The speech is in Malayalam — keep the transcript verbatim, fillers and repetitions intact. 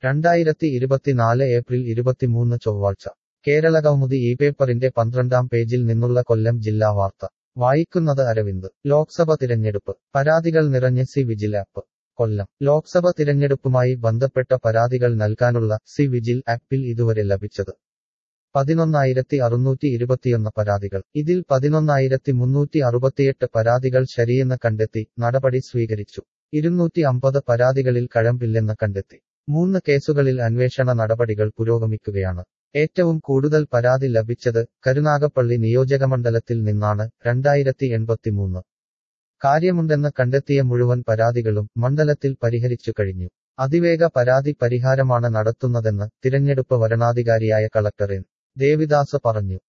രണ്ടായിരത്തി ഇരുപത്തിനാല് ഏപ്രിൽ ഇരുപത്തിമൂന്ന് ചൊവ്വാഴ്ച കേരളകൗമുദി ഈ പേപ്പറിന്റെ പന്ത്രണ്ടാം പേജിൽ നിന്നുള്ള കൊല്ലം ജില്ലാ വാർത്ത വായിക്കുന്നത് അരവിന്ദ്. ലോക്സഭ തിരഞ്ഞെടുപ്പ് പരാതികൾ നിറഞ്ഞ് C vigil app. Kollam Lok Sabha തിരഞ്ഞെടുപ്പുമായി ബന്ധപ്പെട്ട പരാതികൾ നൽകാനുള്ള സി വിജിൽ ആപ്പിൽ ഇതുവരെ ലഭിച്ചത് പതിനൊന്നായിരത്തി അറുന്നൂറ്റി ഇരുപത്തിയൊന്ന് പരാതികൾ. ഇതിൽ പതിനൊന്നായിരത്തി മുന്നൂറ്റി അറുപത്തിയെട്ട് പരാതികൾ ശരിയെന്ന് കണ്ടെത്തി നടപടി സ്വീകരിച്ചു. ഇരുന്നൂറ്റി അമ്പത് പരാതികളിൽ കഴമ്പില്ലെന്ന് കണ്ടെത്തി. മൂന്ന് കേസുകളിൽ അന്വേഷണ നടപടികൾ പുരോഗമിക്കുകയാണ്. ഏറ്റവും കൂടുതൽ പരാതി ലഭിച്ചത് കരുനാഗപ്പള്ളി നിയോജകമണ്ഡലത്തിൽ നിന്നാണ്, രണ്ടായിരത്തി എൺപത്തിമൂന്ന്. കാര്യമുണ്ടെന്ന് കണ്ടെത്തിയ മുഴുവൻ പരാതികളും മണ്ഡലത്തിൽ പരിഹരിച്ചു കഴിഞ്ഞു. അതിവേഗ പരാതി പരിഹാരമാണ് നടത്തുന്നതെന്ന് തിരഞ്ഞെടുപ്പ് വരണാധികാരിയായ കളക്ടർ എൻ ദേവിദാസ് പറഞ്ഞു.